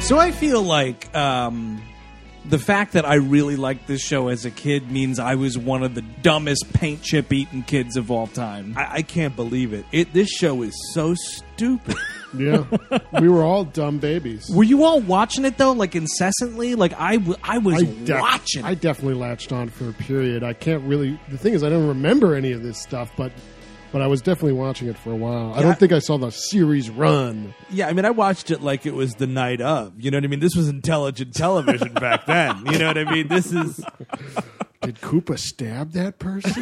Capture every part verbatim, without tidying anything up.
So I feel like um, the fact that I really liked this show as a kid means I was one of the dumbest paint chip eating kids of all time. I, I can't believe it. It. This show is so stupid. Yeah, we were all dumb babies. Were you all watching it though, like incessantly? Like I, w- I was I def- watching. I definitely latched on for a period. I can't really. The thing is, I don't remember any of this stuff, but but I was definitely watching it for a while. I Yeah. don't think I saw the series run. Yeah, I mean, I watched it like it was the night of. You know what I mean? This was intelligent television back then. You know what I mean? This is... Did Koopa stab that person?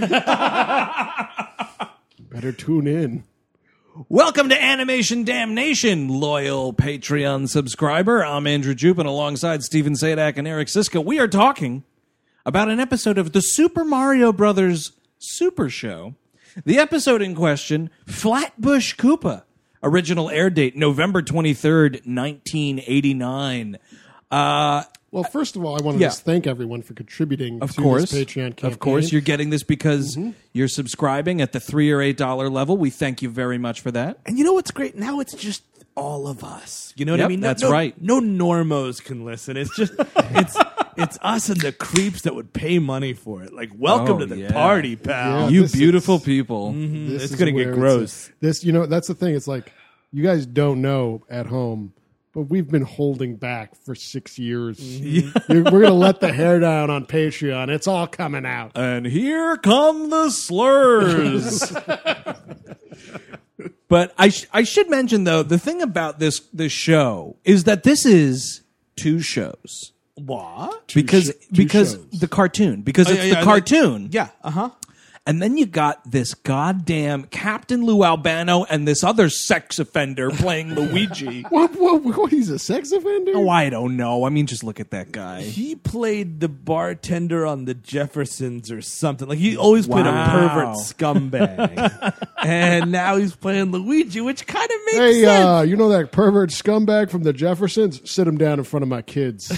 Better tune in. Welcome to Animation Damnation, loyal Patreon subscriber. I'm Andrew Jupin alongside Steven Sadak and Eric Siska. We are talking about an episode of the Super Mario Brothers Super Show. The episode in question, Flatbush Koopa. Original air date, November twenty-third, nineteen eighty-nine. Uh, Well, first of all, I wanted Yeah. to thank everyone for contributing of to course, this Patreon campaign. Of course, you're getting this because Mm-hmm. you're subscribing at the three or eight dollar level. We thank you very much for that. And you know what's great? Now it's just all of us. You know what Yep, I mean? No- that's no- right. No normos can listen. It's just... it's it's us and the creeps that would pay money for it. Like, welcome Oh, to the yeah. party, pal. Yeah. You this beautiful is- people. This It's is gonna get where gross. a- this, you know, that's the thing. It's like you guys don't know at home, but we've been holding back for six years. You're, we're going to let the hair down on Patreon. It's all coming out. And here come the slurs. But I sh- I should mention though, the thing about this this show is that this is two shows. What? Because sh- two because shows. the cartoon because Oh, it's yeah, the yeah, cartoon. Yeah, uh-huh. And then you got this goddamn Captain Lou Albano and this other sex offender playing Luigi. What, what, what? He's a sex offender? Oh, I don't know. I mean, just look at that guy. He played the bartender on the Jeffersons or something. Like, he always played Wow. a pervert scumbag. And now he's playing Luigi, which kind of makes Hey, sense. uh, you know that pervert scumbag from the Jeffersons? Sit him down in front of my kids.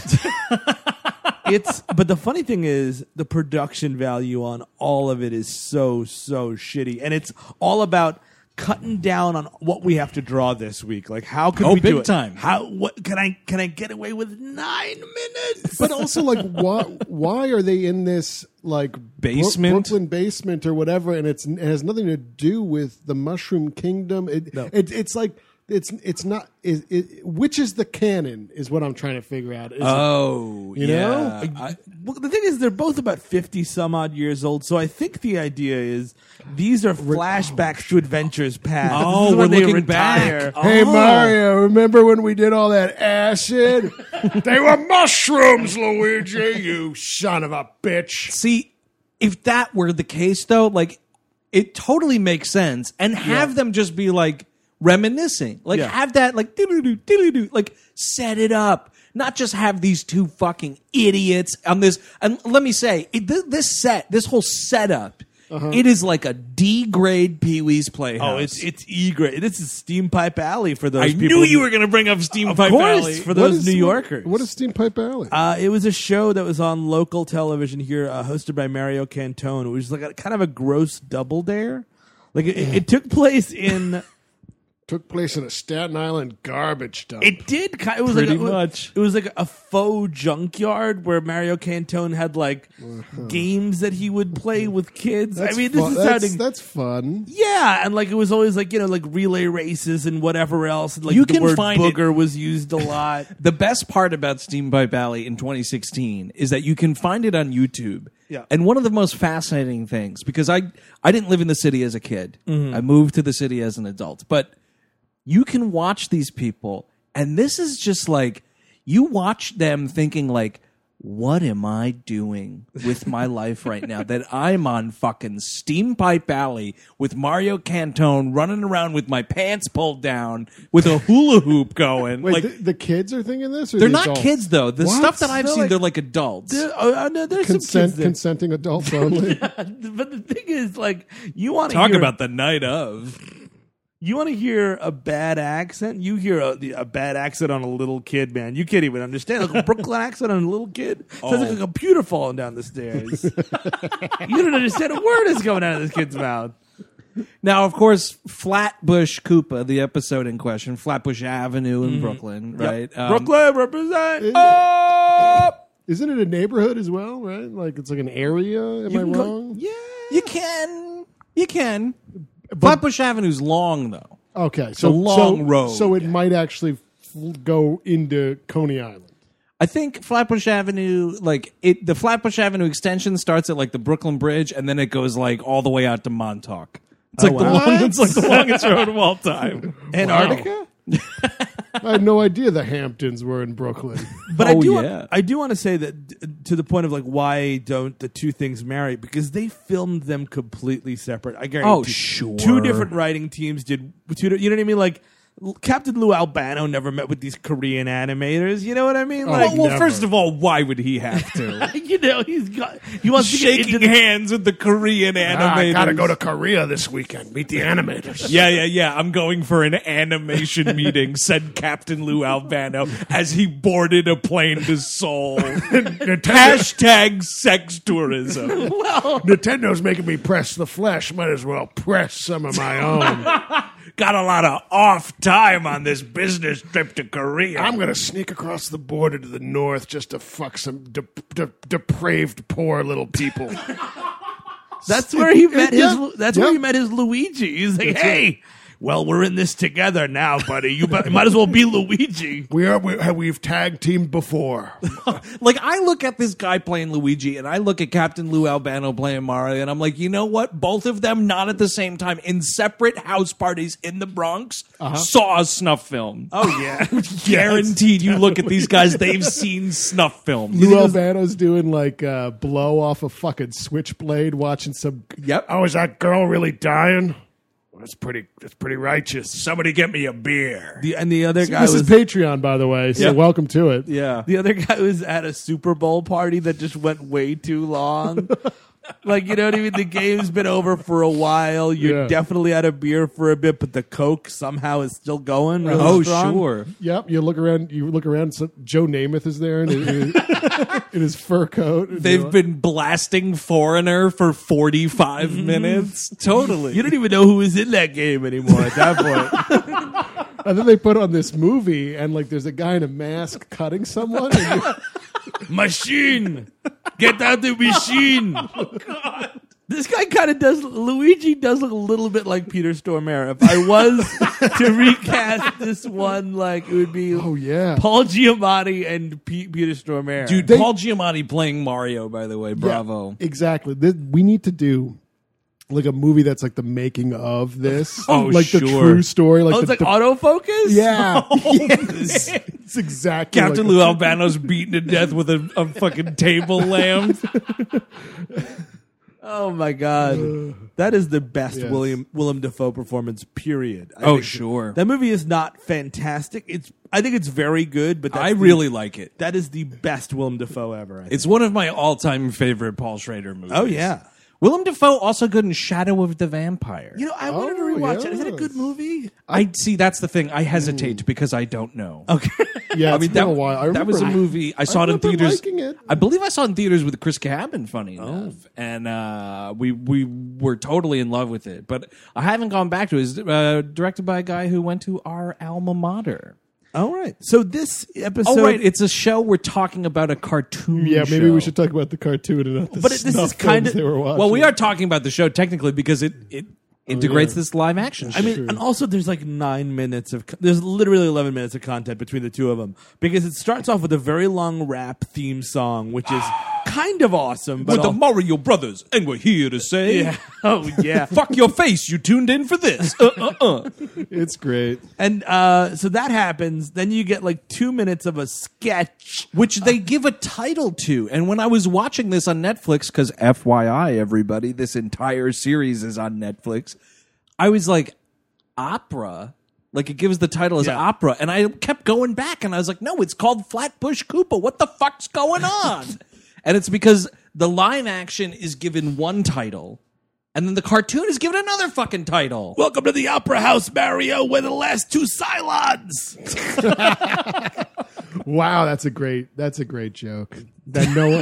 It's but the funny thing is the production value on all of it is so so shitty, and it's all about cutting down on what we have to draw this week. Like, how can Oh, we do big it? time. How what can I can I get away with nine minutes? But also, like, why, why are they in this, like, Bro- Basement? Brooklyn basement or whatever, and it's, it has nothing to do with the Mushroom Kingdom? It, No. it, it's like... It's it's not is it, which is the canon is what I'm trying to figure out. Is it- Oh, You yeah. know? I- Well, the thing is, they're both about fifty some odd years old, so I think the idea is these are flashbacks to adventures past. Oh, This is when we're they looking retire. back. Hey Oh. Mario, remember when we did all that acid? They were mushrooms, Luigi, you son of a bitch. See, if that were the case, though, like, it totally makes sense. And have them just be, like, reminiscing. Like, Yeah. have that, like, doo-doo-doo, doo-doo-doo, like, set it up. Not just have these two fucking idiots on this. And let me say, it, th- this set, this whole setup, it is like a D-grade Pee-wee's Playhouse. Oh, it's it's E grade. This is Steam Pipe Alley for those I people. knew you were going to bring up Steam Of Pipe course, Alley. for What those is- New Yorkers. What is Steam Pipe Alley? Uh, it was a show that was on local television here, uh, hosted by Mario Cantone. It was like a, kind of a gross double dare. Like it, it took place in. Took place in a Staten Island garbage dump. It did. Kind, it was Pretty like a, much. It was like a faux junkyard where Mario Cantone had like games that he would play with kids. That's I mean, this fun. is that's, sounding. that's fun. Yeah, and like it was always like you know like relay races and whatever else. And, like You the can word find it- booger was used a lot. The best part about Steam Pipe Alley in twenty sixteen is that you can find it on YouTube. Yeah. And one of the most fascinating things, because I I didn't live in the city as a kid. I moved to the city as an adult. But you can watch these people, and this is just like, you watch them thinking like, what am I doing with my life right now that I'm on fucking Steam Pipe Alley with Mario Cantone running around with my pants pulled down with a hula hoop going? Wait, like, the, the kids are thinking this? Or they're the not adults? kids though. The What? stuff that I've They're seen, like- they're like adults. There- oh, uh, no, there's some Consent, kids there. consenting adults only. But the thing is, like, you want to Talk hear, about the night of. you want to hear a bad accent. You hear a, a bad accent on a little kid, man. You can't even understand. Like a Brooklyn accent on a little kid sounds like Oh. a computer falling down the stairs. You don't understand a word that's coming out of this kid's mouth. Now, of course, Flatbush Koopa, the episode in question, Flatbush Avenue in Brooklyn, right? Um, Brooklyn represent. Isn't Oh! Isn't it a neighborhood as well, right? Like it's like an area. Am I can go- wrong? Yeah. You can. You can. Flatbush Avenue's long, though. Okay, so a long so, road. So it might actually f- go into Coney Island. I think Flatbush Avenue, like it, the Flatbush Avenue extension starts at like the Brooklyn Bridge, and then it goes like all the way out to Montauk. It's Oh, like the wow. long, it's like the longest road of all time. Antarctica? I had no idea the Hamptons were in Brooklyn. But I Oh, do, yeah. want, I do want to say that d- to the point of like, why don't the two things marry? Because they filmed them completely separate. I guarantee. Oh, sure. Two different writing teams did. Two, you know what I mean? Like L- Captain Lou Albano never met with these Korean animators. You know what I mean? Like, Well, well, never. first of all, why would he have to? you know, he's got he wants to get Shaking into the hands with the Korean animators. Korea this weekend. Meet the animators. Yeah, yeah, yeah. I'm going for an animation meeting, said Captain Lou Albano as he boarded a plane to Seoul. Hashtag sex tourism. Nintendo's making me press the flesh. Might as well press some of my own. Got a lot of off time on this business trip to Korea. I'm going to sneak across the border to the north just to fuck some de- de- depraved, poor little people. That's where he met his. Yeah, That's yeah. where he met his Luigi. He's like, That's hey. right. Well, we're in this together now, buddy. You be- might as well be Luigi. We are. We, we've tag teamed before. Like, I look at this guy playing Luigi, and I look at Captain Lou Albano playing Mario, and I'm like, you know what? Both of them, not at the same time, in separate house parties in the Bronx, saw a snuff film. Oh yeah. Guaranteed, you look at these guys, they've seen snuff films. Lou Albano's doing like uh, blow off a fucking switchblade, watching some. Yep. Oh, is that girl really dying? Well, that's pretty. That's pretty righteous. Somebody get me a beer. The, and the other guy This was is Patreon, by the way. So Yeah. welcome to it. Yeah. the other guy was at a Super Bowl party that just went way too long. Like, you know what I mean? The game's been over for a while. You're Yeah. definitely out of beer for a bit, but the Coke somehow is still going. Really Oh, strong. sure. Yep. You look around. You look around. So Joe Namath is there in his, in his fur coat. They've been blasting Foreigner for forty-five minutes. Totally. You don't even know who was in that game anymore at that point. And then they put on this movie, and like, there's a guy in a mask cutting someone. And you- Machine! Get out the machine! This guy kind of does. Luigi does look a little bit like Peter Stormare. If I was to recast this one, like it would be oh yeah. Paul Giamatti and P- Peter Stormare. Dude, They- Paul Giamatti playing Mario, by the way. Bravo. Yeah, exactly. This, we need to do like a movie that's like the making of this. Oh, like the sure. true story. Like oh, it's the, like the- autofocus. yeah. Yes. It's exactly Captain like Lou Albano's beaten to death with a, a fucking table lamp. Oh my god, that is the best Yes. William Willem Dafoe performance. Period. I Oh, think sure. That movie is not fantastic. It's. I think it's very good, but that's I the- really like it. that is the best Willem Dafoe ever. I think. It's one of my all-time favorite Paul Schrader movies. Oh yeah. Willem Dafoe also good in Shadow of the Vampire. You know, I wanted to Oh, rewatch it. Is it a good yes. movie? I see. That's the thing. I hesitate because I don't know. Okay. Yeah, I it's mean been that, a while. I that was a remember- movie I saw it in remember theaters. liking it. I believe I saw it in theaters with Chris Cabin. Funny enough, and uh, we we were totally in love with it. But I haven't gone back to it. It's uh, directed by a guy who went to our alma mater. All right. So this episode. Oh, right. It's a show we're talking about a cartoon. Yeah, maybe show. we should talk about the cartoon and not the But it- this snuff is kinda- films they were watching. Well, we are talking about the show technically because it it integrates yeah. this live action. I mean, and also there's like nine minutes of there's literally eleven minutes of content between the two of them because it starts off with a very long rap theme song, which is kind of awesome. But with the al- Mario Brothers, and we're here to say, yeah, oh yeah, fuck your face. You tuned in for this. Uh, uh, uh. It's great. and uh, so that happens. Then you get like two minutes of a sketch. Which they give a title to. And when I was watching this on Netflix, because F Y I, everybody, this entire series is on Netflix, I was like, opera? Like, it gives the title as Yeah. opera. And I kept going back, and I was like, no, it's called Flatbush Koopa. What the fuck's going on? And it's because the live action is given one title, and then the cartoon is given another fucking title. Welcome to the Opera House, Mario. We're the last two Cylons. Wow, that's a great. That's a great joke. That no one,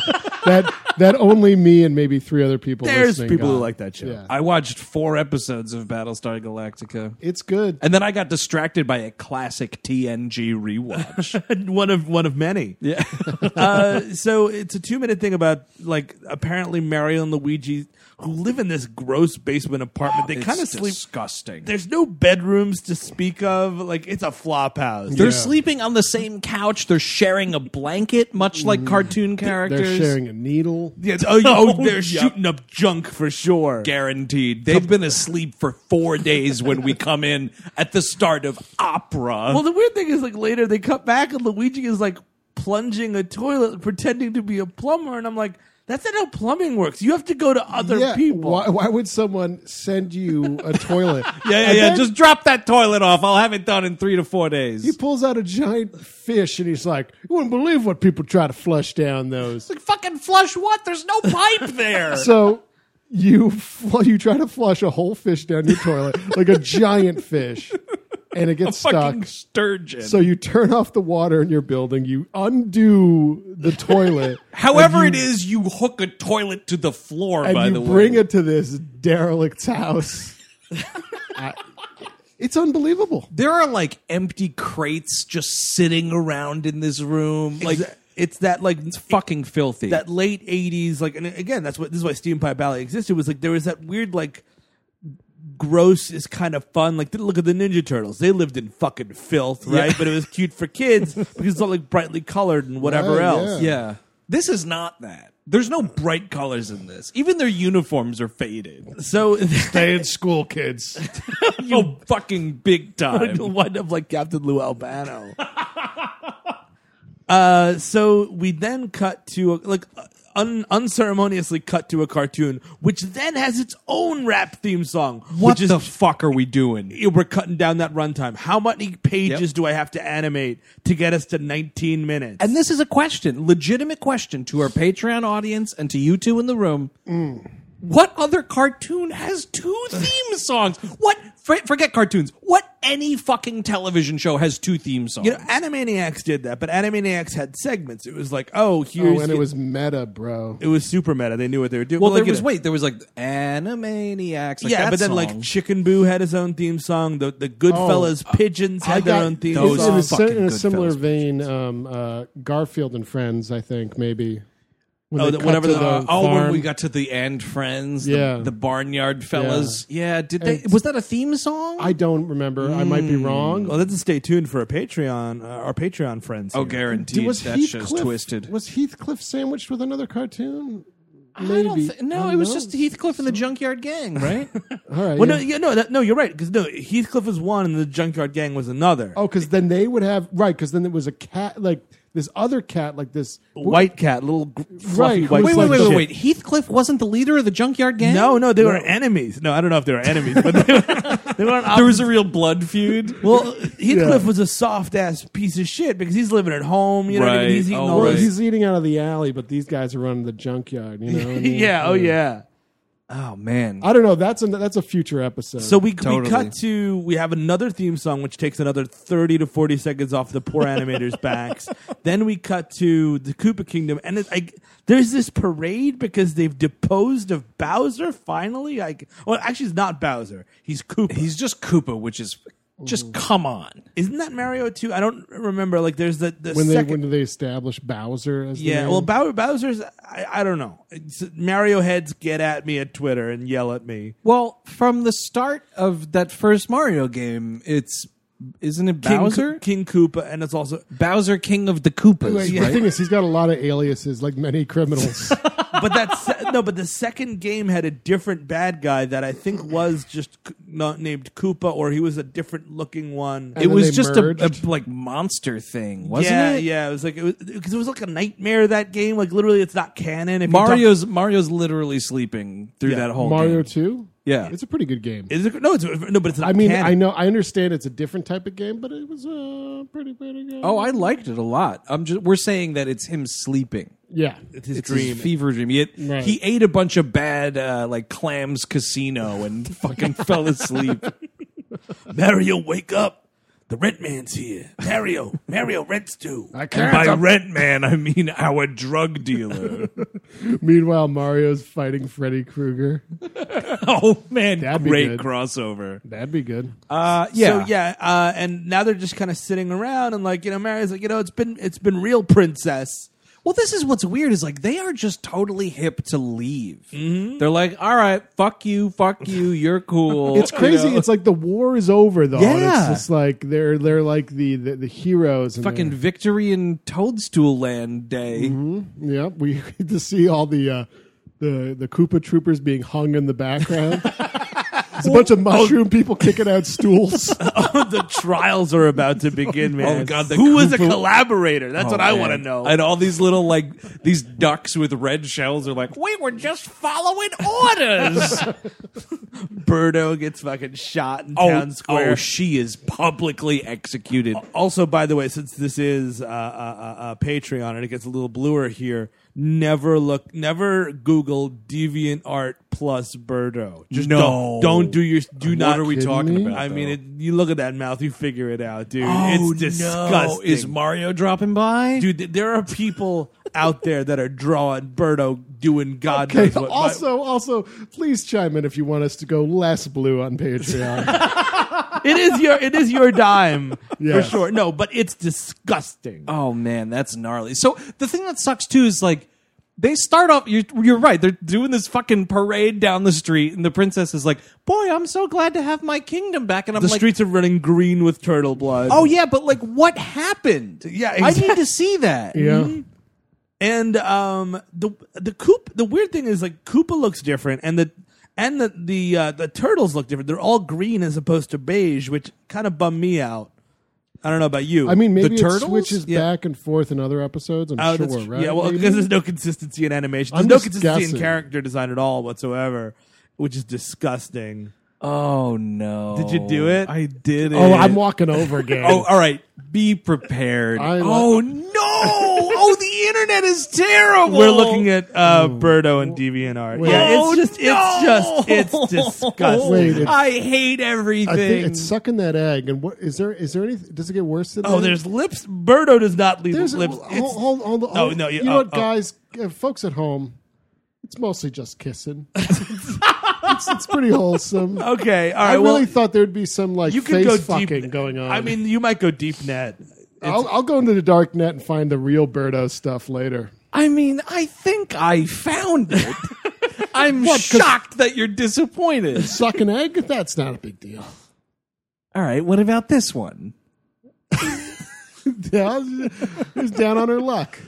that that only me and maybe three other people. There's listening people who got. like that show. Yeah. I watched four episodes of Battlestar Galactica. It's good. And then I got distracted by a classic T N G rewatch. one of one of many. Yeah. uh, so it's a two minute thing about like apparently Mario and Luigi who live in this gross basement apartment. They kind of It's sleep. disgusting. There's no bedrooms to speak of. Like it's a flop house. They're Yeah. sleeping on the same couch. They're sharing a blanket, much like cartoon characters. They're sharing a needle. Yeah, oh, oh, they're Yep. shooting up junk for sure. Guaranteed. They've been asleep for four days when we come in at the start of opera. Well, the weird thing is, like later they cut back and Luigi is like plunging a toilet, pretending to be a plumber, and I'm like, that's not how plumbing works. You have to go to other yeah, people. Why, why would someone send you a toilet? yeah, yeah, And yeah. then Just drop that toilet off. I'll have it done in three to four days. he pulls out a giant fish and he's like, "You wouldn't believe what people try to flush down those." like, fucking flush what? There's no pipe there. So you fl- you try to flush a whole fish down your toilet, like a giant fish, and it gets stuck. fucking sturgeon. So you turn off the water in your building, you undo the toilet. However and it you, is, you hook a toilet to the floor, and by you the way. bring it to this derelict's house. I- it's unbelievable. There are like empty crates just sitting around in this room. Like, Exa- it's that like it's fucking filthy. that late eighties, like, and again, that's what this is why Steam Pipe Ballet existed. Was like there was that weird like gross is kind of fun. Like look at the Ninja Turtles; they lived in fucking filth, right? Yeah. But it was cute for kids because it's all like brightly colored and whatever Right, else. yeah. yeah. This is not that. There's no bright colors in this. Even their uniforms are faded. So Stay in school, kids. You fucking big time. wind up like Captain Lou Albano. uh, so we then cut to a, like un- unceremoniously cut to a cartoon, which then has its own rap theme song. What which is the fuck are we doing? we're cutting down that runtime. How many pages Yep. do I have to animate to get us to nineteen minutes? And this is a question, legitimate question to our Patreon audience and to you two in the room. What other cartoon has two theme songs? What? For, forget cartoons. What any fucking television show has two theme songs? you know, Animaniacs did that, but Animaniacs had segments. It was like, oh, here's Oh, and it was meta, bro. it was super meta. They knew what they were doing. well, like, there you was know- wait, there was like Animaniacs. Like yeah, that but then song. like Chicken Boo had his own theme song. The the Goodfellas Pigeons had I their got own theme those in a, song. si- fucking in a Goodfellas similar pictures. vein. Um, uh, Garfield and Friends, I think maybe. When Oh, they the- cut whatever to the- the Uh, oh, when farm. we got to the And Friends, the, Yeah. the Barnyard Fellas. Yeah, did they? And- Was that a theme song? I don't remember. I might be wrong. Well, let's stay tuned for a Patreon, uh, our Patreon friends. oh, here. guaranteed. was that show's Heathcliff twisted. Was Heathcliff sandwiched with another cartoon? I Maybe. don't thi- no, I don't it was know. just Heathcliff and the Junkyard Gang, right? All right. Well, no, yeah. yeah, no, that, no, you're right because no, Heathcliff was one and the Junkyard Gang was another. Oh, because then they would have right. Because then there was a cat, like this other cat, like this White cat, little gr- fluffy Right, white. who wait, was wait, like wait, the- wait, wait. Heathcliff wasn't the leader of the Junkyard Gang? No, no, they were enemies. No, I don't know if they were enemies, but they were, they were on There was a real blood feud. Well, Heathcliff Yeah. was a soft ass piece of shit because he's living at home. You know what I mean? Right. He's eating Oh, all Well, right. he's eating out of the alley, but these guys are running the junkyard. You know? what I mean? yeah. Oh yeah. Oh, man. I don't know. That's a that's a future episode. So we, Totally. we cut to we have another theme song which takes another thirty to forty seconds off the poor animators' backs. Then we cut to the Koopa Kingdom, and it, I, there's this parade because they've deposed of Bowser. Finally, like, well, actually, it's not Bowser. He's Koopa. He's just Koopa, which is just come on. Isn't that Mario too? I don't remember. Like, there's the the when they second. when did they establish Bowser as the yeah, name? well, Bow- Bowser's. I, I don't know. It's, Mario heads get at me at Twitter and yell at me. Well, from the start of that first Mario game, it's isn't it King, Bowser? Ko- King Koopa, and it's also. Bowser, King of the Koopas, Wait, The right? thing is, he's got a lot of aliases, like many criminals. But that se- no, but the second game had a different bad guy that I think was just k- not named Koopa, or he was a different looking one. And it then was they just a, a merged? like monster thing, wasn't yeah, it? yeah. It was like it was because it was like a nightmare. That game, like literally, it's not canon. If you talk- Mario's Mario's literally sleeping through Yeah. that whole Mario game. two. Yeah. It's a pretty good game. is it, no, it's no, but it's not. I mean, canon. I know, I understand it's a different type of game, but it was a pretty pretty good. Oh, I liked it a lot. I'm just we're saying that it's him sleeping. yeah. it's his It's dream. his fever dream. He, ate- Right. he ate a bunch of bad uh, like Clams Casino and fucking fell asleep. Mario, wake up! The rent man's here. Mario, Mario rents too. I And can't. by rent man, I mean our drug dealer. Meanwhile, Mario's fighting Freddy Krueger. Oh man, That'd be great good. crossover. That'd be good. Uh, yeah, So yeah, uh, and now they're just kind of sitting around and like you know, Mario's like you know, it's been it's been real, princess. Well, this is what's weird is like they are just totally hip to leave. Mm-hmm. They're like, all right, fuck you, fuck you, you're cool. It's crazy. You know? It's like the war is over, though. And Yeah. It's just like they're they're like the the, the heroes. And fucking they're- Victory in Toadstool Land Day. yeah. We get to see all the uh, the the Koopa Troopers being hung in the background. There's a bunch of mushroom people kicking out stools. The trials are about to begin, man. Oh, God, the who was a Koopa- collaborator? That's Oh, what I man. want to know. And all these little like these ducks with red shells are like, we were just following orders. Birdo gets fucking shot in oh, town square. oh, she is publicly executed. Also, by the way, since this is uh, uh, uh, uh, Patreon and it gets a little bluer here, never look, never Google DeviantArt plus Birdo. Just No. don't, don't do your, do What not. are we kidding talking me? about? I mean, though? it, you look at that mouth, you figure it out, dude. Oh, it's disgusting. no. Is Mario dropping by? Dude, th- there are people out there that are drawing Birdo doing God Okay. knows what. Also, also, please chime in if you want us to go less blue on Patreon. it is your it is your dime Yes. for sure. No, but it's disgusting. Oh man, that's gnarly. So the thing that sucks too is like they start off. You're, you're right. They're doing this fucking parade down the street, and the princess is like, "Boy, I'm so glad to have my kingdom back." And I'm The like, streets are running green with turtle blood. "Oh yeah, but like, what happened? Yeah, I exactly. need to see that." yeah. And um, the the Koop. The weird thing is like Koopa looks different, and the and the the uh, the turtles look different. They're all green as opposed to beige, which kind of bummed me out. I don't know about you. I mean, maybe it turtles? switches Yeah. back and forth in other episodes. I'm Oh, sure, that's- right? yeah, well, Maybe? because there's no consistency in animation. There's I'm no just consistency guessing. in character design at all whatsoever, which is disgusting. Oh no! Did you do it? I did it. Oh, I'm walking over again. Oh, all right. Be prepared. I- oh no! Oh, the internet is terrible. We're looking at uh, Birdo and DeviantArt. Wait. Yeah, Oh, it's just, no! it's just, it's disgusting. Wait, it's- I hate everything. I think it's sucking that egg. And what is there? Is there any? Does it get worse than Oh, that? there's lips. Birdo does not leave There's lips. hold, It's- hold, hold, hold, Oh, no, you- you know oh, what, oh. guys, uh, folks at home, it's mostly just kissing. it's, it's pretty wholesome. okay, all right. I really well, thought there'd be some like you face could go fucking deep. going on. I mean, you might go deep net. I'll, I'll go into the dark net and find the real Birdo stuff later. I mean, I think I found it. I'm What, 'cause- shocked that you're disappointed. Suck an egg? That's not a big deal. All right, what about this one? Yeah, who's down on her luck?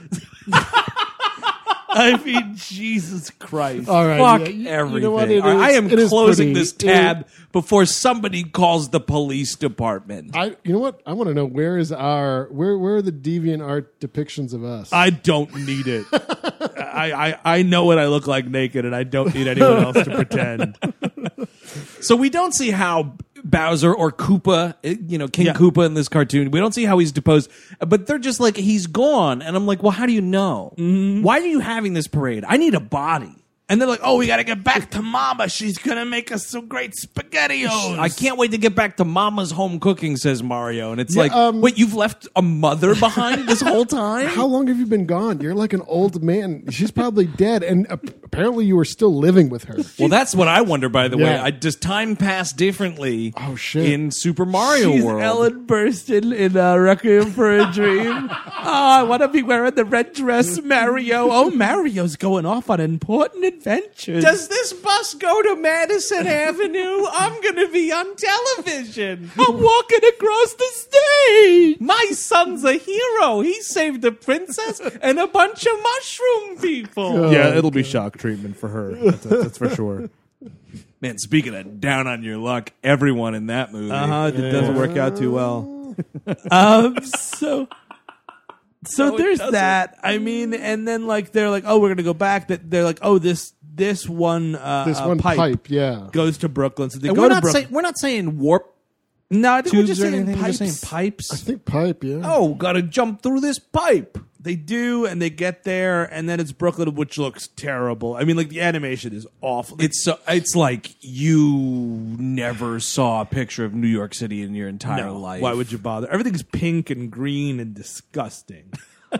I mean, Jesus Christ. All right, Fuck yeah, you- everything. You know what? It All right, I is- am it is closing pretty- this tab before somebody calls the police department. I, you know what? I want to know where is our where where are the deviant art depictions of us? I don't need it. I, I, I know what I look like naked, and I don't need anyone else to pretend. So we don't see how Bowser or Koopa, eh, you know, King Yeah. Koopa in this cartoon, we don't see how he's deposed, but they're just like, he's gone. And I'm like, well, how do you know? Mm-hmm. Why are you having this parade? I need a body. And they're like, "Oh, we got to get back to Mama. She's gonna make us some great spaghettios." I can't wait to get back to Mama's home cooking, says Mario. And it's Yeah, like, um, wait, you've left a mother behind this whole time? How long have you been gone? You're like an old man. She's probably dead, and uh, apparently you were still living with her. Well, that's what I wonder, by the way. Yeah. I, does time pass differently Oh, shit. in Super Mario She's World? Ellen Burstyn in uh, Requiem for a Dream. Oh, I want to be wearing the red dress, Mario. Oh, Mario's going off on important adventures. Does this bus go to Madison Avenue? I'm going to be on television. I'm walking across the stage. My son's a hero. He saved a princess and a bunch of mushroom people. Yeah, it'll be shock treatment for her. That's, that's for sure. Man, speaking of down on your luck, everyone in that movie. Uh huh. It doesn't work out too well. um. So. So No, it there's doesn't. that. I mean, and then like they're like, oh, we're gonna go back. That they're like, oh, this this one uh, This uh, one pipe, pipe, yeah. goes to Brooklyn. So they And go we're to not, Brooklyn. say, we're not saying warp no, I think we're tubes just or saying anything. We're pipes. just saying I pipes. think pipe, yeah. Oh, got to jump through this pipe. They do, and they get there, and then it's Brooklyn, which looks terrible. I mean, like, the animation is awful. It's so, it's like you never saw a picture of New York City in your entire no, life. why would you bother? Everything's pink and green and disgusting.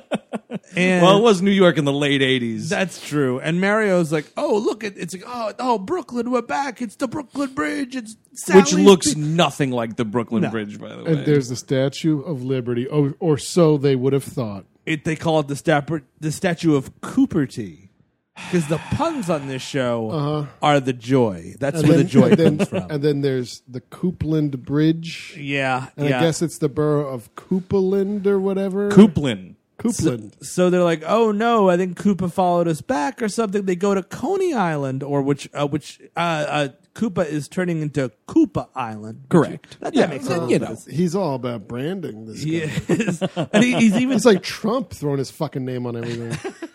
And well, it was New York in the late eighties. that's true. And Mario's like, oh, look, it, it's like, oh, oh, Brooklyn, we're back. It's the Brooklyn Bridge. It's Which Sally's looks Be- nothing like the Brooklyn No. Bridge, by the way. And there's the Statue of Liberty, or, or so they would have thought. It, they call it the, sta- the statue of Cooperty. Because the puns on this show Uh-huh. are the joy. That's And where then, the joy and then, comes from. and then there's the Coupland Bridge. Yeah, And yeah. I guess it's the borough of Coupland or whatever. Coupland. Coupland. So they're like, oh no, I think Koopa followed us back or something. They go to Coney Island, or which, uh, which uh, uh, Koopa is turning into Koopa Island. Correct. That, that Yeah, makes uh, sense. you know. He's all about branding. This He guy. is, and he, he's even It's like Trump throwing his fucking name on everything.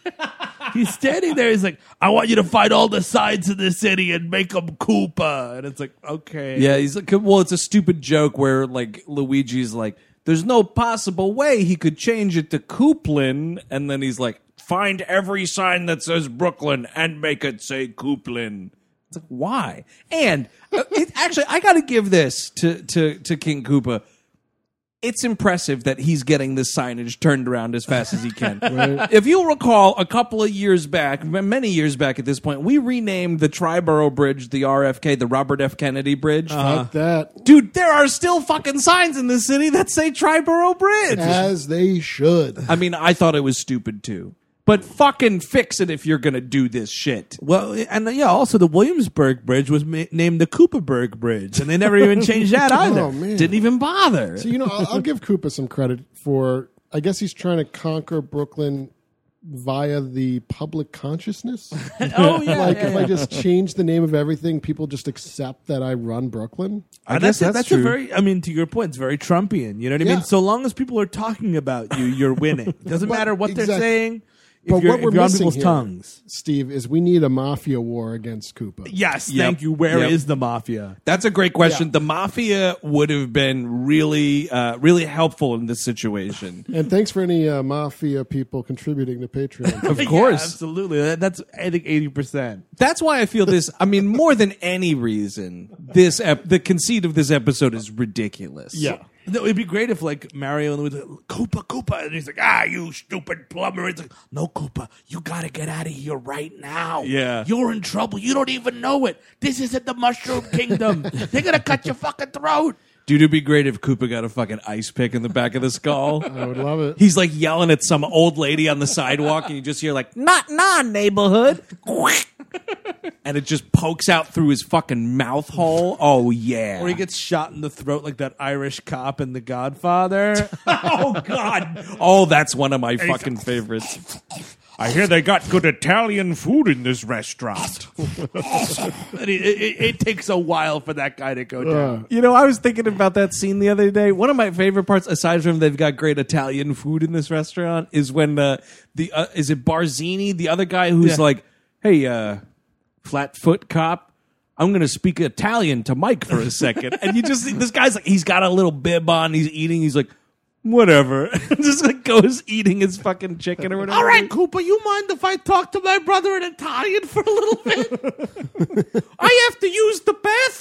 he's standing there. He's like, I want you to find all the signs in the city and make them Koopa. And it's like, okay, Yeah, he's like, well, it's a stupid joke where like Luigi's like, there's no possible way he could change it to Coupland, and then he's like, find every sign that says Brooklyn and make it say Coupland. It's like, why? And uh, it, actually, I got to give this to, to, to King Koopa. It's impressive that he's getting this signage turned around as fast as he can. Right. If you'll recall, a couple of years back, m- many years back at this point, we renamed the Triborough Bridge the R F K, the Robert F. Kennedy Bridge. Fuck that. Dude, there are still fucking signs in this city that say Triborough Bridge. As they should. I mean, I thought it was stupid too. But fucking fix it if you're going to do this shit. Well, and uh, yeah, also the Williamsburg Bridge was ma- named the Koopaburg Bridge, and they never even changed that either. Oh, man. Didn't even bother. So, you know, I'll, I'll give Koopa some credit for, I guess he's trying to conquer Brooklyn via the public consciousness. Oh yeah, like, yeah, if yeah. I just change the name of everything, people just accept that I run Brooklyn. I And guess that's, that's that's a true. very. I mean, to your point, it's very Trumpian. You know what I Yeah. mean? So long as people are talking about you, you're winning. It doesn't But- matter what they're exactly. saying. If But you're, what we're if you're on missing people's here, tongues. Steve, is we need a mafia war against Koopa. Yes, Yep. thank you. Where is Yep. the mafia? That's a great question. Yeah. The mafia would have been really, uh, really helpful in this situation. And thanks for any uh, mafia people contributing to Patreon. Of Yeah, course. absolutely. That, that's I think eighty percent. That's why I feel this. I mean, more than any reason, this ep- the conceit of this episode is ridiculous. Yeah. No, it'd be great if like Mario was like, Koopa, Koopa, and he's like, ah, you stupid plumber. It's like, no, Koopa, you gotta get out of here right now. Yeah. You're in trouble. You don't even know it. This isn't the Mushroom Kingdom. They're gonna cut your fucking throat. Dude, it'd be great if Koopa got a fucking ice pick in the back of the skull. I would love it. He's like yelling at some old lady on the sidewalk, and you just hear like, not non neighborhood. And it just pokes out through his fucking mouth hole. Oh, yeah. Or he gets shot in the throat like that Irish cop in The Godfather. Oh, God. Oh, that's one of my fucking favorites. I hear they got good Italian food in this restaurant. And he, it, it takes a while for that guy to go down. Uh, You know, I was thinking about that scene the other day. One of my favorite parts, aside from they've got great Italian food in this restaurant, is when uh, the uh, is it Barzini, the other guy who's Yeah. like, "Hey, uh, flat-foot cop, I'm going to speak Italian to Mike for a second." And you just see this guy's like, he's got a little bib on, he's eating, he's like, whatever, just like goes eating his fucking chicken or whatever. All right, Koopa, you mind if I talk to my brother in Italian for a little bit? I have to use the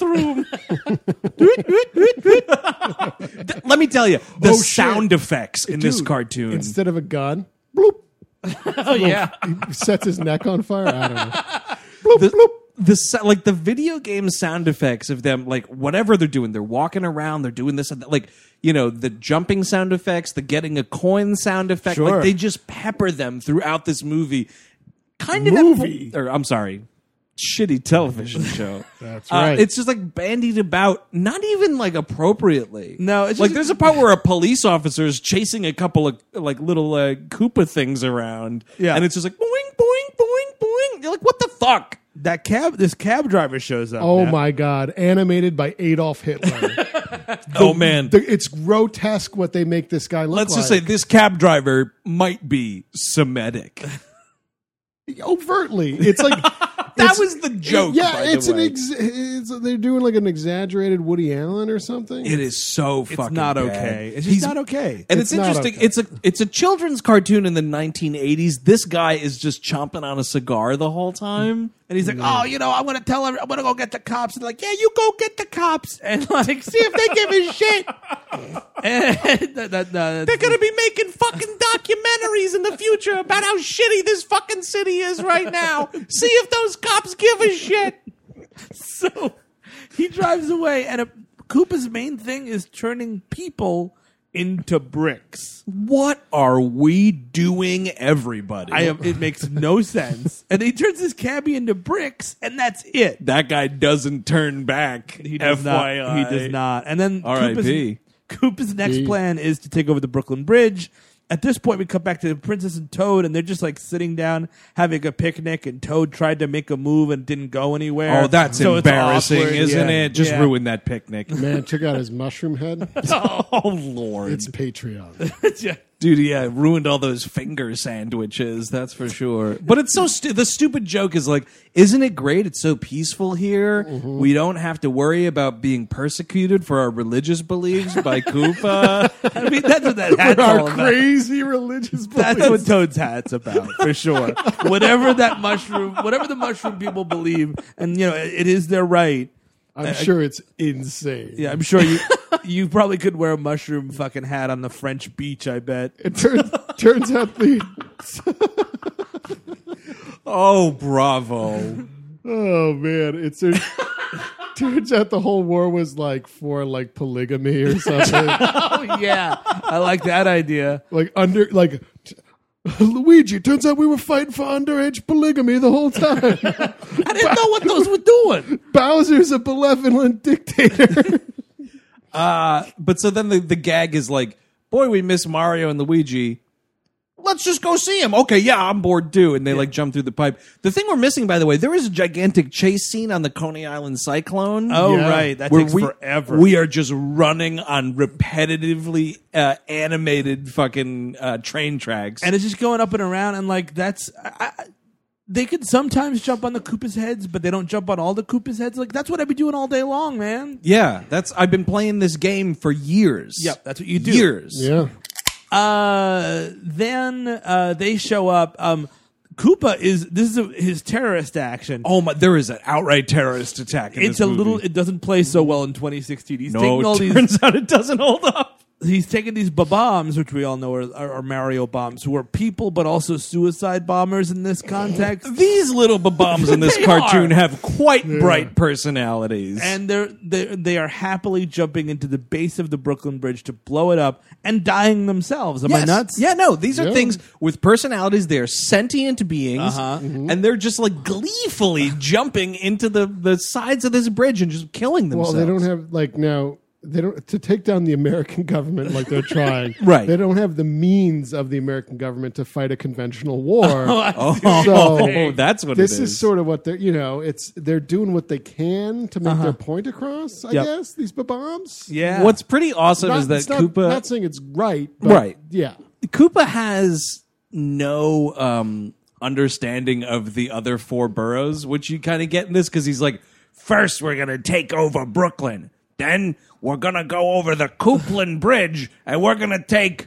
bathroom. Th- Let me tell you, the Oh, shit. sound effects in this Dude, cartoon. Instead of a gun, bloop. Oh yeah, He sets his neck on fire. I don't know. Bloop, the, bloop. the sa- like the video game sound effects of them, like whatever they're doing, they're walking around, they're doing this and that, like, you know, the jumping sound effects, the getting a coin sound effect, Sure. like they just pepper them throughout this movie. Kind of Movie? or I'm sorry, shitty television show. That's Uh, right. it's just like bandied about, not even like appropriately. No, it's like just- there's a part where a police officer is chasing a couple of like little uh, Koopa things around, Yeah. and it's just like boing, boing, boing, boing. You're like, what the fuck? That cab, this cab driver shows up. Oh now. my God! Animated by Adolf Hitler. Oh man. The- it's grotesque what they make this guy look Let's like. just say this cab driver might be Semitic. overtly. It's like That It's- was the joke. Yeah, by it's the an way. ex- it's they're doing like an exaggerated Woody Allen or something. It is so fucking It's not bad. okay. It's just He's- not okay. And It's it's, not interesting. okay. It's a it's a children's cartoon in the nineteen eighties. This guy is just chomping on a cigar the whole time. And he's like, oh, you know, I'm going to tell her, I'm going to go get the cops. And like, yeah, you go get the cops. And like, see if they give a shit. And that, that, that, They're gonna be making fucking documentaries in the future about how shitty this fucking city is right now. See if those cops give a shit. So he drives away. And uh Koopa's main thing is turning people into bricks. What are we doing, everybody? I am, it makes no sense. And he turns his cabbie into bricks, and that's it. that guy doesn't turn back. He does F not. Y I. He does not. And then R I P Koopa's, Koopa's next He- plan is to take over the Brooklyn Bridge. At this point, we cut back to the Princess and Toad, and they're just like sitting down having a picnic. And Toad tried to make a move and didn't go anywhere. Oh, that's So it's embarrassing, awkward. isn't Yeah. it? Just Yeah. ruined that picnic. Man, check out his mushroom head. Oh Lord, It's Patreon. Yeah. dude, yeah, ruined all those finger sandwiches. That's for sure. But it's so stu- the stupid joke is like, isn't it great? It's so peaceful here. Mm-hmm. We don't have to worry about being persecuted for our religious beliefs by Koopa. I mean, that's what that hat's all Our about. crazy religious That's beliefs. what Toad's hat's about, for sure. Whatever that mushroom, whatever the mushroom people believe, and you know, it, it is their right. I'm sure it's insane. Yeah, I'm sure you you probably could wear a mushroom fucking hat on the French beach, I bet. It turns turns out the Oh, bravo. oh man, it turns, turns out the whole war was like for like polygamy or something. Oh yeah, I like that idea. like under like t- Luigi. Turns out we were fighting for underage polygamy the whole time. I didn't know what those were doing. Bowser's a benevolent dictator. Uh, but so then the, the gag is like, boy, we miss Mario and Luigi. Let's just go see him. Okay, yeah, I'm bored too. And they like jump through the pipe. The thing we're missing, by the way, there is a gigantic chase scene on the Coney Island Cyclone. Oh Yeah. right, that where takes we, forever. we are just running on repetitively uh, animated fucking uh, train tracks. and it's just going up and around, and like that's. I, I, they could sometimes jump on the Koopa's heads, but they don't jump on all the Koopa's heads. Like that's what I'd be doing all day long, man. yeah, that's I've been playing this game for years. Yep, that's what you do. Years. yeah. Uh, then uh, they show up. Um, Koopa is this is a, his terrorist action. Oh my! There is an outright terrorist attack. In it's this a movie. little. It doesn't play so well in twenty sixteen. He's No, taking all it these. turns out it doesn't hold up. He's taking these bombs, which we all know are, are, are Mario bombs, who are people but also suicide bombers in this context. These little bombs in this They cartoon are. have quite bright personalities. And they're, they're they are happily jumping into the base of the Brooklyn Bridge to blow it up and dying themselves. Am I Yes. nuts? Yeah, no, these are Yeah. things with personalities. They are sentient beings, Uh-huh. and they're just like gleefully jumping into the, the sides of this bridge and just killing Well, themselves. they don't have like now they don't to take down the American government like they're trying. Right. They don't have the means of the American government to fight a conventional war. Oh, So that's what this it is. is sort of what they're you know it's they're doing what they can to make their point across. I Yep. guess these bombs. Yeah. What's pretty awesome Not, is that it's not, Koopa not saying it's right, but Right. Yeah. Koopa has no um, understanding of the other four boroughs, which you kind of get in this because he's like, first we're gonna take over Brooklyn, then we're gonna go over the Coupland Bridge, and we're gonna take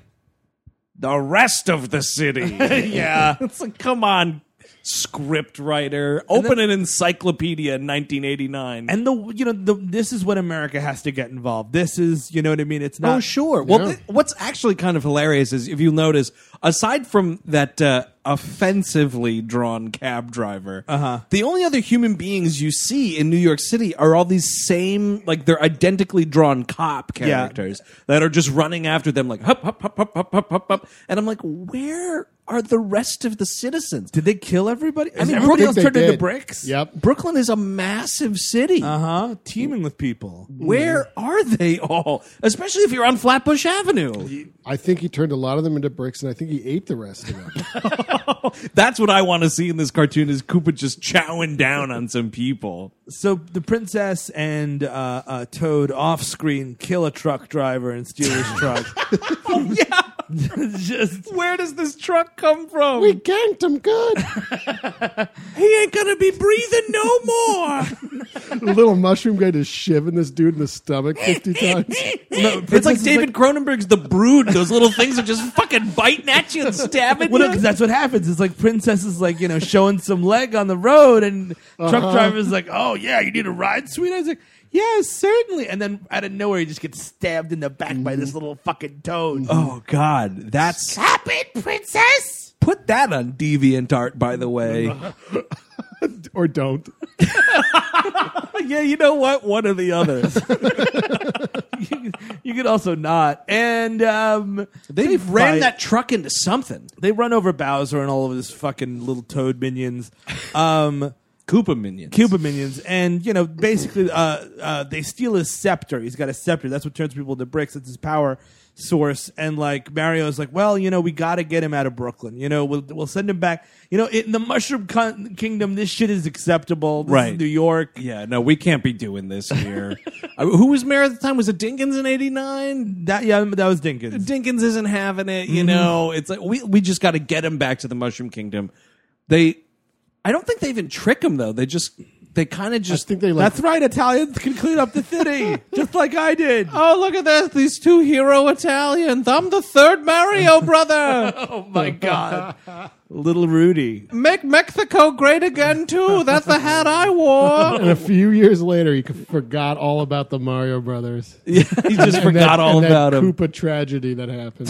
the rest of the city. Yeah. It's like, come on, script writer, open an encyclopedia in nineteen eighty-nine. And the you know the this is when America has to get involved. This is you know what I mean. It's not Oh, sure. Well, Yeah. th- what's actually kind of hilarious is if you notice, aside from that uh, offensively drawn cab driver, Uh-huh. the only other human beings you see in New York City are all these same, like they're identically drawn cop characters that are just running after them, like hup, hup, hup, hup, hup, hup, hup, hup. And I'm like, where are the rest of the citizens? Did they kill everybody? I mean, mean, I everybody think else they turned into did. bricks. Yep. Brooklyn is a massive city. Uh huh. Teeming with people. Where are they all? Especially if you're on Flatbush Avenue. I think he turned a lot of them into bricks, and I think he ate the rest of them. That's what I want to see in this cartoon is Koopa just chowing down on some people. So the princess and uh, uh, Toad off screen kill a truck driver and steal his truck. Oh, yeah. Just Where does this truck come from? We ganked him good. He ain't gonna be breathing no more. The little mushroom guy just shivving this dude in the stomach fifty times. no, It's like David Cronenberg's The Brood. Those little things are just fucking biting at you and stabbing Well, no, you. 'cause that's what happens. It's like Princess is like, you know, showing some leg on the road, and truck Uh-huh. driver's like, oh, yeah, you need a ride, sweet? I was like, yeah, certainly. And then out of nowhere, he just gets stabbed in the back by this little fucking toad. Oh God, that's Stop it, Princess! put that on DeviantArt, by the way. Or don't. Yeah, you know what? One or the other. you, you could also not. And um, They ran fight- that truck into something. They run over Bowser and all of his fucking little toad minions. Um... Koopa minions. Cuba minions, and you know, basically, uh, uh, they steal his scepter. He's got a scepter. That's what turns people into bricks. That's his power source. And like Mario's like, well, you know, we got to get him out of Brooklyn. You know, we'll we'll send him back. You know, in the Mushroom Con- Kingdom, this shit is acceptable. This Right. is New York. Yeah, no, we can't be doing this here. Uh, Who was mayor at the time? Was it Dinkins in eighty-nine? That yeah, that was Dinkins. Dinkins isn't having it, you know. It's like we we just got to get him back to the Mushroom Kingdom. They, I don't think they even trick him though. They just they kind of I just think they like. That's right. Italians can clean up the city, just like I did. oh look at this, these two hero Italians. I'm the third Mario brother. Oh my god, little Rudy. Make Mexico great again too. That's the hat I wore. and a few years later, he forgot all about the Mario Brothers. Yeah, he just And forgot that, all and about that him. Koopa tragedy that happened.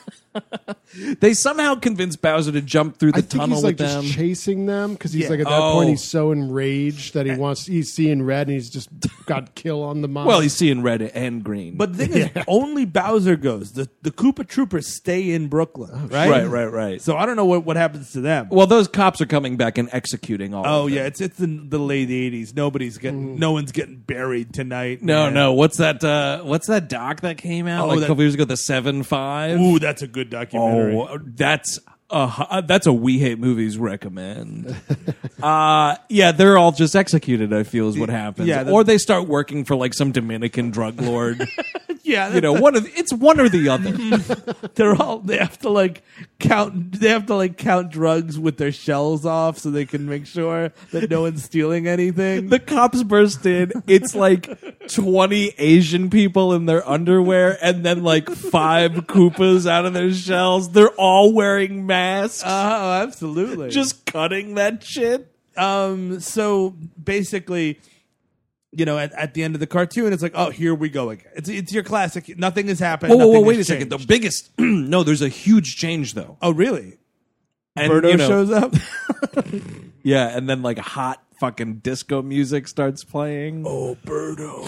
They somehow convinced Bowser to jump through the I think tunnel he's like with them. just chasing them because he's Yeah. like at that Oh. point he's so enraged that he wants he's seeing red and he's just got kill on the mind. Well, he's seeing red and green. But the thing is, only Bowser goes. The the Koopa Troopers stay in Brooklyn, right? right, right, right. So I don't know what, what happens to them. Well, those cops are coming back and executing all. Oh of them. yeah, it's it's in the late eighties. Nobody's getting, no one's getting buried tonight. No, man. no. What's that? Uh, what's that doc that came out Oh, like that- a couple years ago? The Seven Five. Ooh, that's a good documentary. Oh, that's a that's a We Hate Movies recommend. uh, yeah, they're all just executed. I feel is what happens. Yeah, the- or they start working for like some Dominican drug lord. yeah, You know, one of the, it's one or the other. they're all they have to like count. They have to like count drugs with their shells off so they can make sure that no one's stealing anything. The cops burst in. It's like twenty Asian people in their underwear, and then like five Koopas out of their shells. They're all wearing masks, Oh, absolutely. just cutting that shit. um. So basically, you know, at, at the end of the cartoon, it's like, oh, here we go again. It's it's your classic. Nothing has happened. Whoa, whoa, whoa! nothing Wait a has second. The changed. biggest no, there's a huge change though. Oh, really? And, Birdo you know, shows up. yeah, and then like hot fucking disco music starts playing. Oh, Birdo.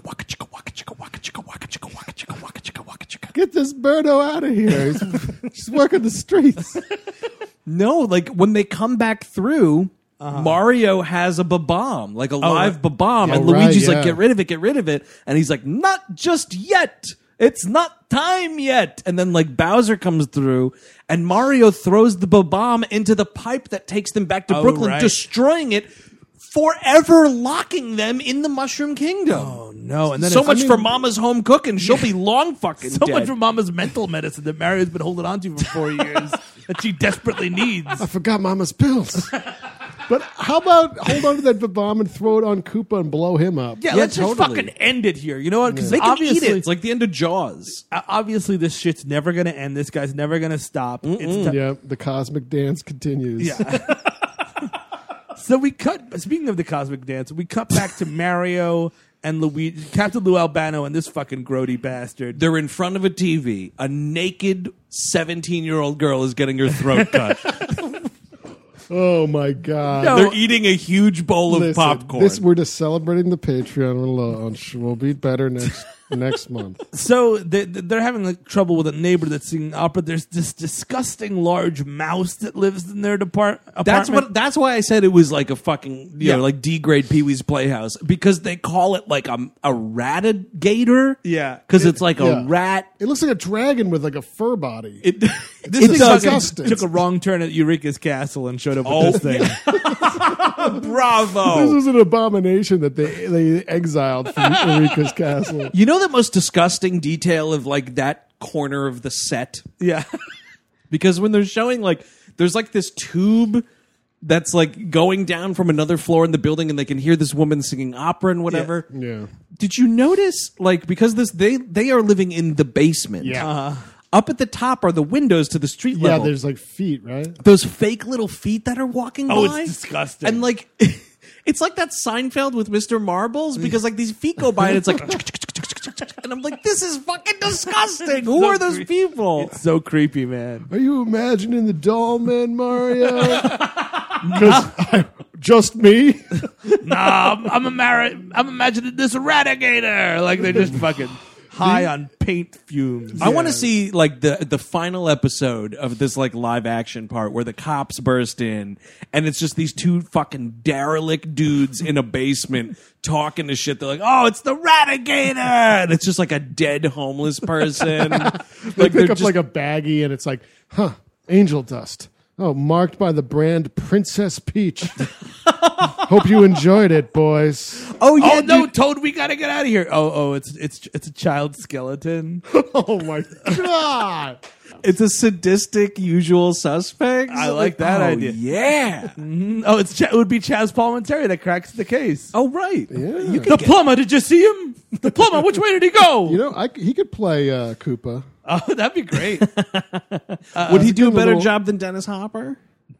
get this Birdo out of here. He's, he's working the streets. No, like when they come back through, Mario has a bomb, like a live bomb, and Oh, right, Luigi's yeah. like, "Get rid of it, get rid of it," and he's like, "Not just yet. It's not time yet." And then like Bowser comes through, and Mario throws the bomb into the pipe that takes them back to Oh, Brooklyn, right. destroying it, forever locking them in the Mushroom Kingdom. Oh no! And then so it's- much I mean, for Mama's home cooking. She'll be long fucking So dead. much for Mama's mental medicine that Mario's been holding on to for four years that she desperately needs. I forgot Mama's pills. But how about hold on to that bomb and throw it on Koopa and blow him up? Yeah, Yeah, let's just totally. fucking end it here. You know what? Because They can obviously, eat it. It's like the end of Jaws. uh, obviously, this shit's never going to end. This guy's never going to stop. It's ti- Yeah, the cosmic dance continues. Yeah. So we cut. Speaking of the cosmic dance, we cut back to Mario and Luigi, Captain Lou Albano, and this fucking grody bastard. They're in front of a T V. A naked seventeen-year-old girl is getting her throat cut. Oh my God. No. They're eating a huge bowl of Listen, popcorn. This we're just celebrating the Patreon launch. We'll be better next next month. So they, they're having like, trouble with a neighbor that's singing opera. There's this disgusting large mouse that lives in their depart- apartment. that's what. That's why I said it was like a fucking you Yeah. know like D grade Pee Wee's Playhouse because they call it like a a ratigator. Yeah. because it's like Yeah. a rat. It looks like a dragon with like a fur body. It, This it thing does. fucking disgusting. took a wrong turn at Eureka's Castle and showed up with Oh, this thing. This Bravo. was an abomination that they they exiled from Eureka's castle. You know the most disgusting detail of like that corner of the set. Yeah. Because when they're showing, like, there's like this tube that's like going down from another floor in the building, and they can hear this woman singing opera and whatever. Yeah. Did you notice, like, because this they they are living in the basement. Yeah. Uh-huh. Up at the top are the windows to the street Yeah, level. there's like feet, right? Those fake little feet that are walking Oh, by. it's disgusting. And like, it's like that Seinfeld with Mister Marbles, because like these feet go by and it's like, and I'm like, this is fucking disgusting. Who so are those creepy. people? It's so creepy, man. Are you imagining the doll man, Mario? Because just me. Nah, I'm, I'm, imar- I'm imagining this Radigator. Like they're just fucking high on paint fumes. I want to see like the the final episode of this like live action part where the cops burst in and it's just these two fucking derelict dudes in a basement talking to shit. They're like, "Oh, it's the Radigator," and it's just like a dead homeless person. They like pick they're up just- like a baggie and it's like, huh, angel dust. Oh, marked by the brand Princess Peach. Hope you enjoyed it, boys. oh yeah, Oh no, dude. Toad, we gotta get out of here. Oh, oh, it's it's it's a child skeleton. Oh my god. It's a sadistic usual suspect. I like that oh, idea. Yeah. Oh, it's Ch- it would be Chaz Palminteri that cracks the case. Oh right. Yeah. The plumber, did you see him? The plumber, which way did he go? You know, I, he could play uh, Koopa. Oh, that'd be great. Would he do a good better little- job than Dennis Hopper?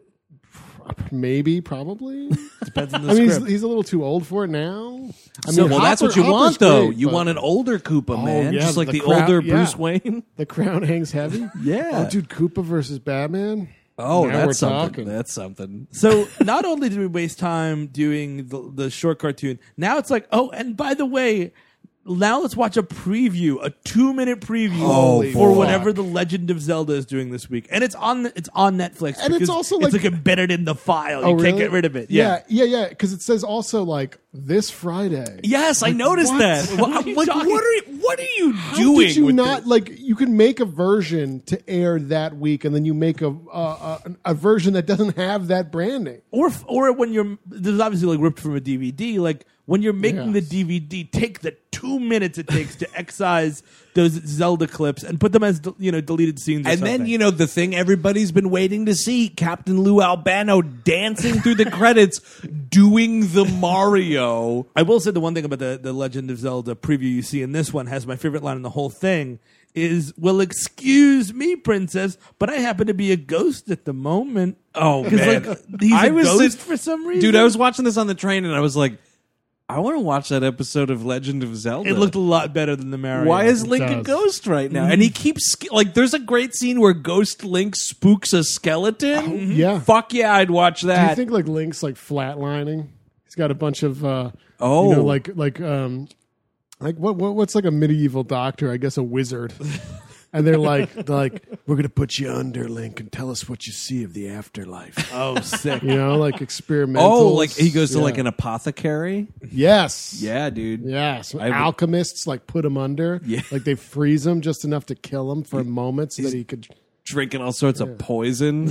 Maybe, probably. Depends on the I mean, he's, script. he's a little too old for it now. I So, mean, well, that's Hopper- what you Hopper's want, though. great, you but want an older Koopa, man, yeah, just like the the, crowd- older yeah. Bruce Wayne. The crown hangs heavy. Yeah. Oh, dude, Koopa versus Batman. Oh, Now we're that's something. talking. That's something. So not only did we waste time doing the, the short cartoon, now it's like, oh, and by the way, now let's watch a preview, a two minute preview Holy for fuck. whatever the Legend of Zelda is doing this week, and it's on it's on Netflix, And it's because also it's like- like embedded in the file. You Oh, can't really? get rid of it. Yeah. yeah, yeah. Because it says also like this Friday. Yes, I noticed what? that. What Well, are I'm you like, talking- what are you, what are you How doing? did you with not this? like? You can make a version to air that week, and then you make a a, a a version that doesn't have that branding. Or f- or when you're this is obviously like ripped from a D V D. Like when you're making the Yes. D V D, take the two minutes it takes to excise those Zelda clips and put them as de- you know deleted scenes. Or And something. then, you know, the thing everybody's been waiting to see, Captain Lou Albano dancing through the credits doing the Mario. I will say the one thing about the, the Legend of Zelda preview you see in this one has my favorite line in the whole thing is, well, excuse me, princess, but I happen to be a ghost at the moment. Oh, 'Cause, man. like, he's I a was ghost sit- for some reason. Dude, I was watching this on the train and I was like, I want to watch that episode of Legend of Zelda. It looked a lot better than the Mario. Why is Link a does. ghost right now? And he keeps, like, there's a great scene where Ghost Link spooks a skeleton. Yeah. Fuck yeah, I'd watch Do you that. think like Link's like flatlining? He's got a bunch of uh, Oh. you know, like like um, like what, what what's like a medieval doctor? I guess a wizard. And they're like, they're like, we're gonna put you under, Link, and tell us what you see of the afterlife. Oh, sick. You know, like experimental. Oh, like he goes to Yeah. like an apothecary? yes, Yeah, dude. yes. I- Alchemists like put him under. Yeah. Like they freeze him just enough to kill him for a moment so that he could. Drinking all sorts of poison.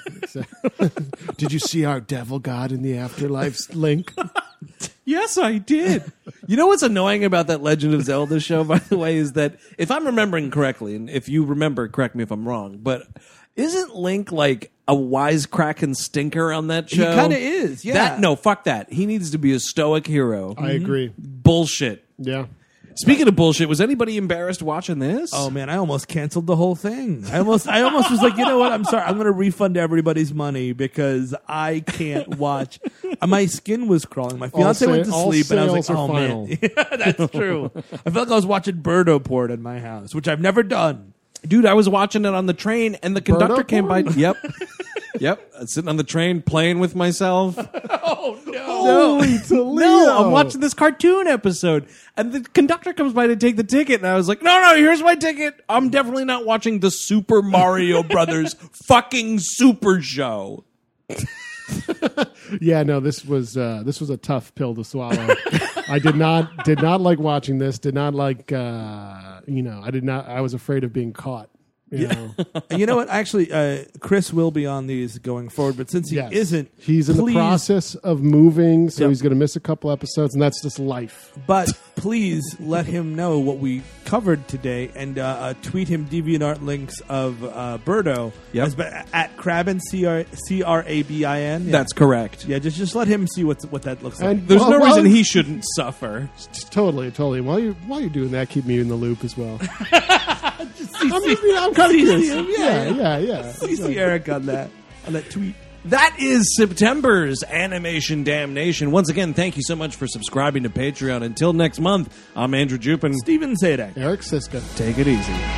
Did you see our devil god in the afterlife, Link? Yes, I did. You know what's annoying about that Legend of Zelda show, by the way, is that if I'm remembering correctly, and if you remember, correct me if I'm wrong, but isn't Link like a wisecracking stinker on that He show? kind of is. Yeah. That no, fuck that. He needs to be a stoic hero. I agree. Bullshit. Yeah. Speaking of bullshit, was anybody embarrassed watching this? Oh man, I almost canceled the whole thing. I almost, I almost was like, you know what? I'm sorry. I'm going to refund everybody's money because I can't watch. My skin was crawling. My fiance All went to sa- all sleep, and I was like, sales oh are man, final. yeah, that's true. I felt like I was watching Birdo Port in my house, which I've never done. Dude, I was watching it on the train, and the conductor Birdo came by. porn? Yep. Yep. I was sitting on the train playing with myself. Oh no! Holy Toledo. No, I'm watching this cartoon episode, and the conductor comes by to take the ticket, and I was like, "No, no, here's my ticket. I'm definitely not watching the Super Mario Brothers fucking Super Show." Yeah, no, this was uh, this was a tough pill to swallow. I did not did not like watching this. Did not like uh, you know. I did not. I was afraid of being caught. You know? And you know what? Actually, uh, Chris will be on these going forward, but since he Yes. isn't, he's in please, the process of moving, so Yep. he's going to miss a couple episodes, and that's just life. But please let him know what we covered today, and uh, uh, tweet him DeviantArt links of uh, Birdo Yep. as, at Crabin C R C R A B I N. Yeah. That's correct. Yeah, just just let him see what's what that looks like. And There's while- no while- reason he shouldn't suffer. Totally, totally. While you while you're doing that, keep me in the loop as well. I'm, you know, I'm kind of curious. him, Yeah, yeah, yeah, yeah. C C Eric on that on that tweet. That is September's Animation Damnation. Once again, thank you so much for subscribing to Patreon. Until next month, I'm Andrew Jupin. Steven Zadek. Eric Siska. Take it easy.